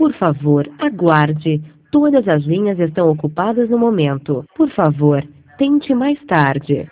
Por favor, aguarde. Todas as linhas estão ocupadas no momento. Por favor, tente mais tarde.